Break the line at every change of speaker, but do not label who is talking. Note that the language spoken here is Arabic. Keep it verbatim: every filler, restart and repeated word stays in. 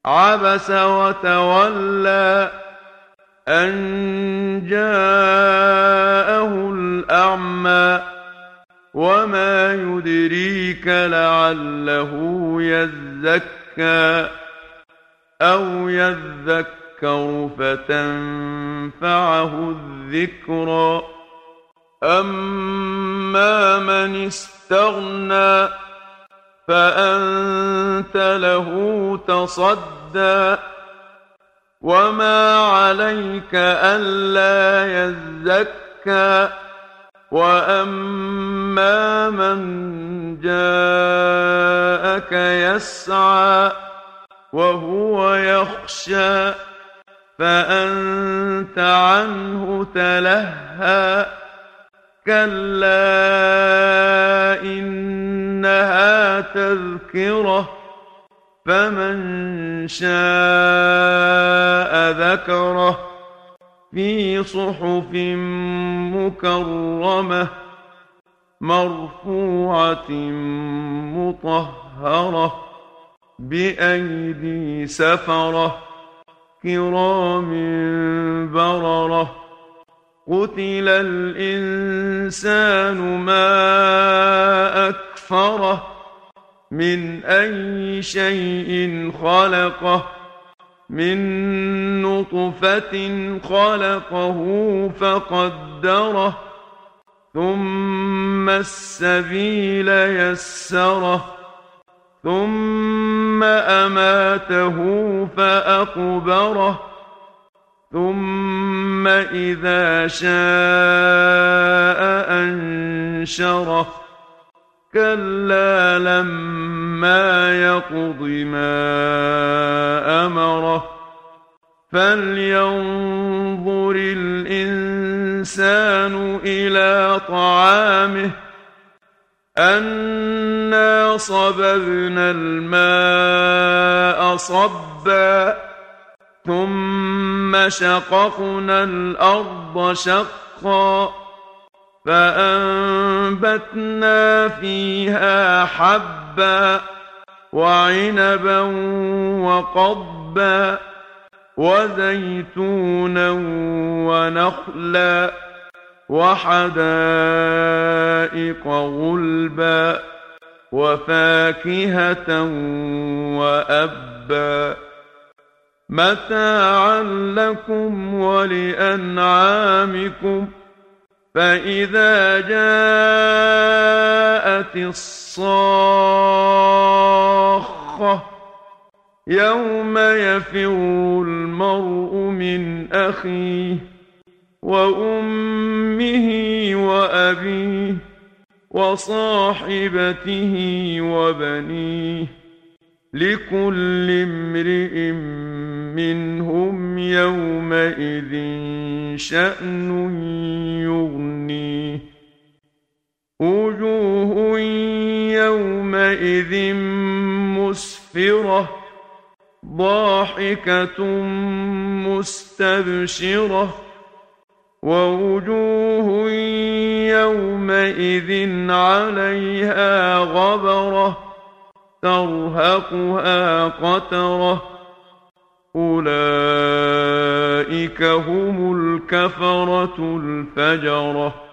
عبس وتولى أن جاءه الأعمى وما يدريك لعله يزكى أو يذكر فتنفعه الذكرى أما من استغنى فأنت له تصدى وما عليك ألا يزكى وأما من جاءك يسعى وهو يخشى فأنت عنه تلهى كلا إنها تذكرة فمن شاء ذكره في صحف مكرمة مرفوعة مطهرة بأيدي سفرة كرام بررة قتل الإنسان ما أكفره من أي شيء خلقه من نطفة خلقه فقدره ثم السبيل يسره ثم أماته فأقبره ثم إذا شاء أنشره كلا لما يقض ما أمره فلينظر الإنسان إلى طعامه أنا صببنا الماء صبا ثم شققنا الأرض شقا فأنبتنا فيها حبا وعنبا وقضبا وزيتونا ونخلا وحدائق غلبا وفاكهة وأبا متاعا لكم ولأنعامكم فإذا جاءت الصاخة يوم يفر المرء من أخيه وأمه وأبيه وصاحبته وبنيه لكل امرئ منهم يومئذ شأن يغنيه وجوه يومئذ مسفرة ضاحكة مستبشرة ووجوه يومئذ عليها غبرة ترهقها قترة أولئك هم الكفرة الفجرة